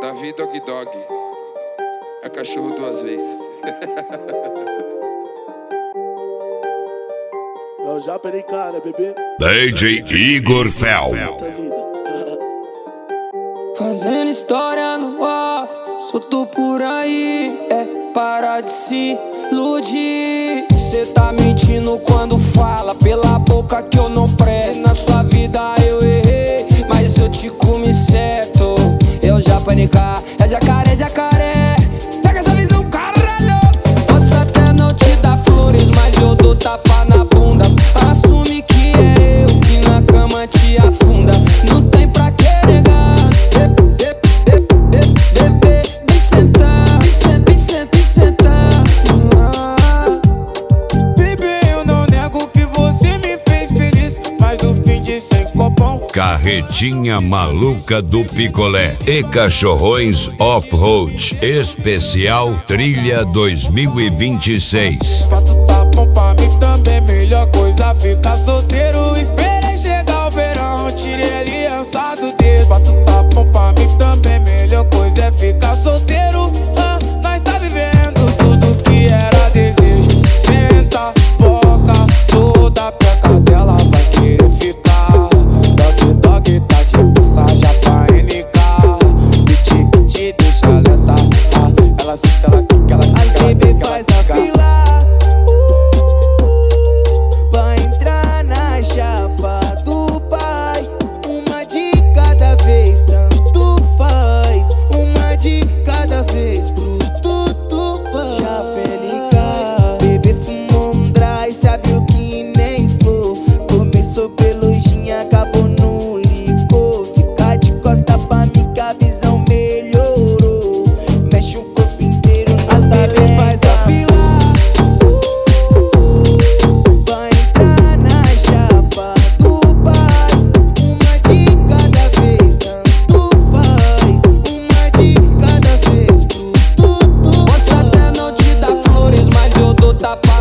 Davi Dog Dog. É cachorro duas vezes. É o Japa de cara, bebê. DJ Igor Fel. Fazendo história no off, solto por aí, para de se iludir. Cê tá mentindo quando fala pela boca que eu não presto. Na sua vida eu errei, mas eu te comi certo. Eu já panicar, é jacaré, jacaré. Pega essa visão, caralho. Posso até não te dar flores, mas eu dou tapa na bunda. Assume que é eu que na cama te afunda. Não tem pra que negar. Vem sentar, vem sentar. Bebê, eu não nego que você me fez feliz, mas o fim de sem copão. Carretinha maluca do picolé e cachorrões off-road especial trilha 2026. Fato tá bom pra mim também, melhor coisa ficar solteiro. Esperei chegar o verão, tirei a aliança do dedo. Fato tá bom pra mim também, melhor coisa é ficar solteiro. Nós tá vivendo tudo que era desejo. Senta, boca, toda peca dela vai querer ficar. Dog dog tá de passagem pra NK. Que te deixa lenta. Ela senta, ela quica, ela quica, ela quica, ela quica. Pra entrar na chapa do pai, uma de cada vez, tanto faz. Uma de cada vez, pro tudo faz. Chapa ele cai, bebê fumou um dry, sabe o que nem for. Começou pelo gin, acabou no licor. Fica de costa pra mim que a visão melhorou. Mexe o corpo inteiro nas bebê faz a fila. Vai entrar na chapa do pai, uma de cada vez, tanto faz. Uma de cada vez, pro tudo Posso até não te dar flores, mas eu dou tapa